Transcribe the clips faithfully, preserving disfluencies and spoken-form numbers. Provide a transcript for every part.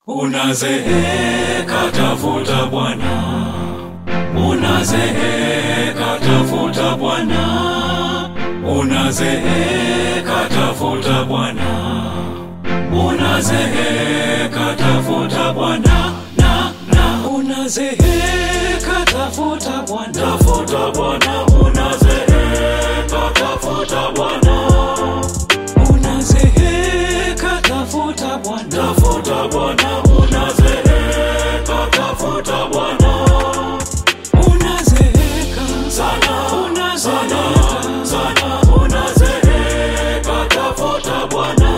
Unazeeka tafuta Bwana, unazeeka tafuta Bwana, unazeeka tafuta Bwana, unazeeka tafuta Bwana, na na unazeeka tafuta Bwana, tafuta Bwana, unazeeka tafuta Bwana, unazeeka tafuta Bwana, tafuta Bwana, unazeeka tafuta Bwana, unazeeka sana, unazeeka sana, unazeeka tafuta Bwana,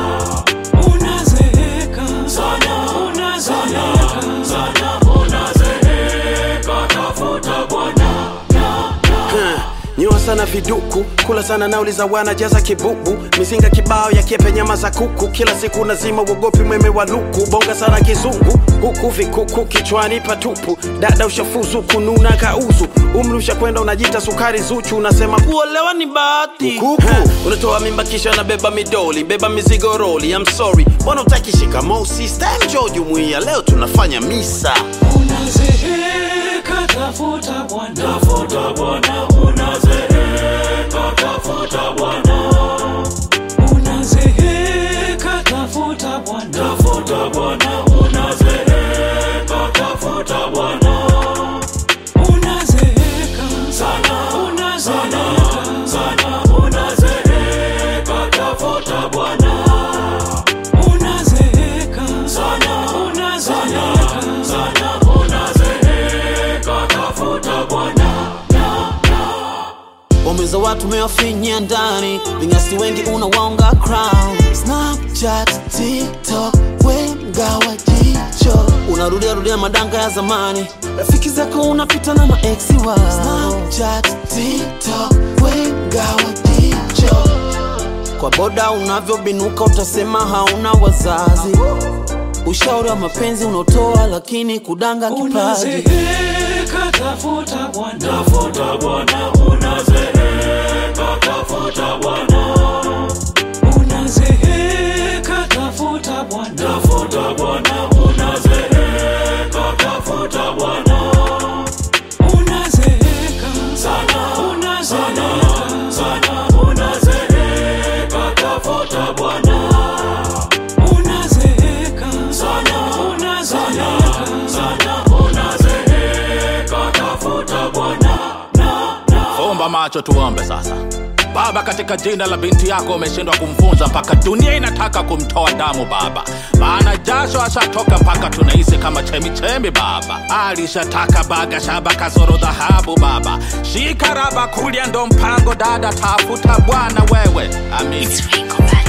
unazeeka sana, unazeeka sana, unazeeka tafuta Bwana. Nyoa sana viduku, kula sana nauli za wana jaza kibubu, mizinga kibao ya kepe nyama za kuku, kila siku nazima uogopi mweme wa luku, bonga sana kizungu, huku vikuku kichwani patupu, dada ushafuzu kununa kauzu, umri ushakwenda unajita sukari zuchu, unasema kuolewa ni bahati kuku, unatoa mimba kisha na beba midoli, beba mizigo roli, I'm sorry, mbona utaki shikamoo sister, njoo jumuiya leo tunafanya misa. Unazeeka tafuta Bwana, tafuta Bwana, unazeeka tafuta Bwana, unazeeka tafuta Bwana, tafuta Bwana, unazeeka tafuta Bwana, unazeeka sana, unazeeka sana, unazeeka tafuta Bwana, unazeeka sana, unazeeka sana, unazeeka tafuta Bwana. Wameza watu mewafinya ndani, vinyasi wengi unawaunga crown. Snapchat, TikTok, wenga wa jicho, unarudia rudia madanga ya zamani, rafiki zako unapita na maeksi wao. Snapchat, TikTok, wenga wa jicho, kwa boda unavyobinuka utasema hauna wazazi. Ushauri wa mapenzi unotoa lakini kudanga kipaji. Unazeeka tafuta Bwana, tafuta Bwana, unazeeka tafuta Bwana, unazeeka tafuta Bwana, tafuta Bwana, unazeeka tafuta Bwana, unazeeka sana, unazeeka sana, unazeeka tafuta Bwana, unazeeka sana, unazeeka sana, unazeeka tafuta Bwana. Fumba macho tuombe sasa. Baba, katika jina la binti yako umeshindwa kumfunza mpaka dunia inataka kumtoa damu Baba, maana jasho ashatoka mpaka tunahisi kama chemi chemi Baba, alishataka baga shaba kazoro dhahabu Baba, shikaraba kulia ndo mpango dada tafuta Bwana wewe, amini.